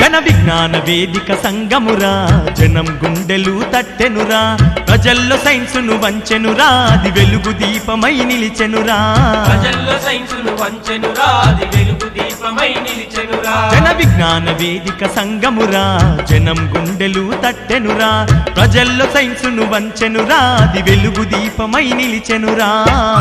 జన విజ్ఞాన వేదిక సంగమురా జనం గుండెలు తట్టెనురా ప్రజల్లో సైన్సును వంచెనురా అది వెలుగు దీపమై నిలిచెనురా ప్రజల్లో సైన్సును వంచెనురా అది వెలుగు దీపమై నిలిచెనురా జన విజ్ఞాన వేదిక సంగమురా జనం గుండెలు తట్టెనురా ప్రజల్లో సైన్సును వంచెనురా అది వెలుగు దీపమై నిలిచెనురా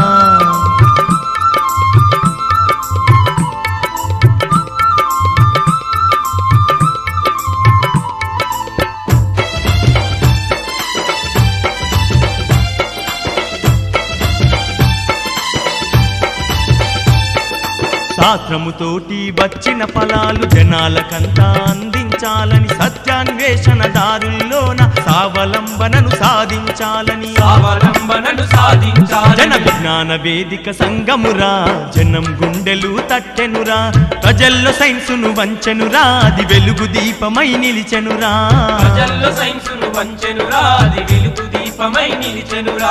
శాస్త్రముతోటి వచ్చిన ఫలాలు జనాలకంతా అందించాలని సత్యాన్వేషణ దారుల్లోన స్వావలంబనను సాధించాలని జన విజ్ఞాన వేదిక సంగమురా జనం గుండెలు తట్టెనురా ప్రజల్లో సైన్సును వంచెనురా అది వెలుగు దీపమై నిలిచెనురా ప్రజల్లో సైన్సును వంచెనురా అది వెలుగు దీపమై నిలిచెనురా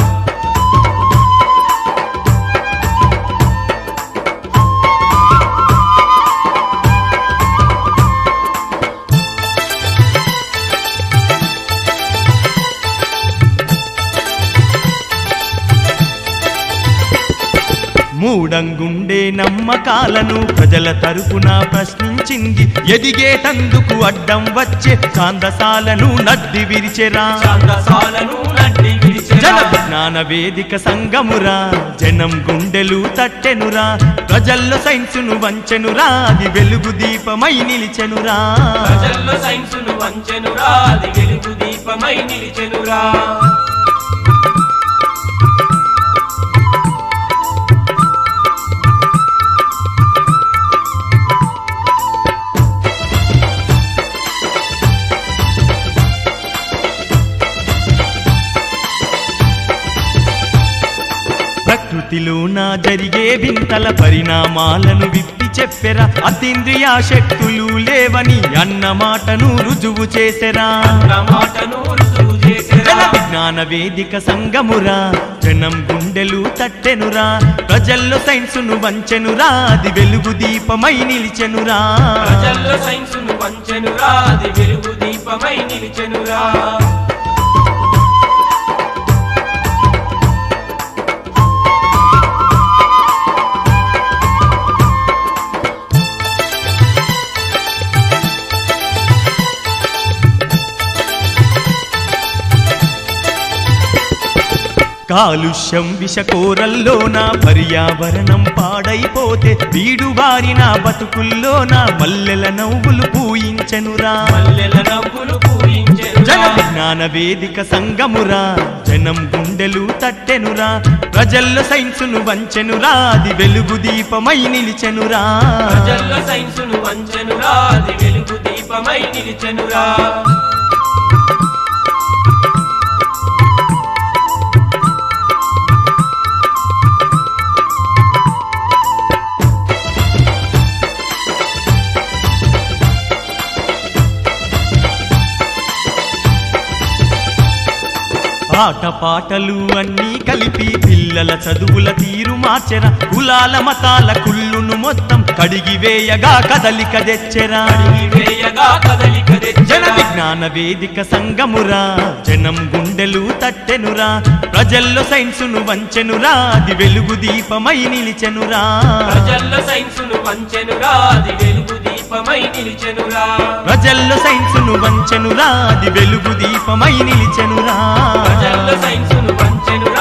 మూడంగుండే నమ్మకాలను ప్రజల తరపున ప్రశ్నించింది ఎదిగేటందుకు అడ్డం వచ్చే ఛాందసాలను నడ్డి విరిచెరా జన విజ్ఞాన వేదిక సంగమురా జనం గుండెలు తట్టెనురా ప్రజల్లో సైన్సును వంచెనురా అది వెలుగు దీపమై నిలిచెనురా ప్రజల్లో సైన్సును వంచెనురా అది వెలుగు దీపమై నిలిచెనురా ప్రకృతిలోన జరిగే వింతల పరిణామాలను విప్పి చెప్పెరా అతీంద్రియ శక్తులు లేవని అన్న మాటను రుజువు చేసెరా జన విజ్ఞాన వేదిక సంగమురా జనం గుండెలు తట్టెనురా ప్రజల్లో సైన్సును వంచెనురా అది వెలుగు దీపమై నిలిచెనురా ప్రజల్లో సైన్సును వంచెనురా అది వెలుగు దీపమై నిలిచెనురా కాలుష్యం విషకోరల్లోన పర్యావరణం పాడైపోతే బీడు బారిన బతుకుల్లోన మల్లెల నవ్వులు పూయించెనురా జన విజ్ఞాన వేదిక సంగమురా జనం గుండెలు తట్టెనురా ప్రజల్లో సైన్సును వంచెనురా అది వెలుగు దీపమై నిలిచెనురా ప్రజల్లో సైన్సును వంచెనురా అది వెలుగు దీపమై నిలిచెనురా ఆట పాటలు అన్నీ కలిపి పిల్లల చదువుల తీరు మార్చెరా కులాల మతాల కుళ్ళును మొత్తం కడిగి వేయగా కదలిక తెచ్చెరా జన విజ్ఞాన వేదిక సంగమురా జనం గుండెలు తట్టెనురా ప్రజల్లో సైన్సును వంచెనురా అది వెలుగు దీపమై నిలిచెనురా ప్రజల్లో సైన్సును వంచెనురా అది వెలుగు దీపమై నిలిచెనురా ప్రజల్లో సైన్సును వంచెనురా అది వెలుగు దీపమై నిలిచెనురా ప్రజల్లో సైన్సును వంచెనురా